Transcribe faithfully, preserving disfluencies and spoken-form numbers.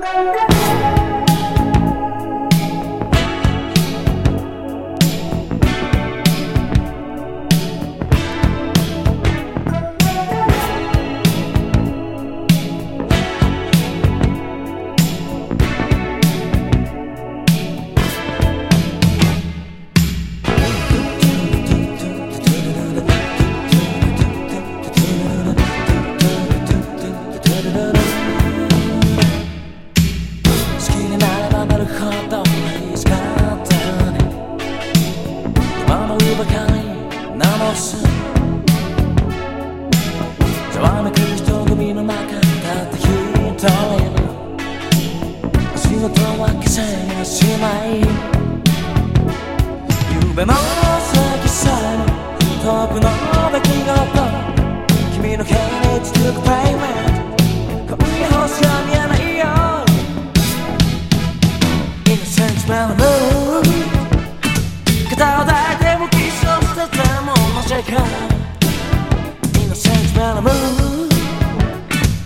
ざわめく人混みの中たった一人仕事は消せやしまい夢も過ぎ去る遠くの出来事君の経歴続くプライベート今夜星は見えないよ Innocent man move 肩を抱いてもキスをしててもなぜか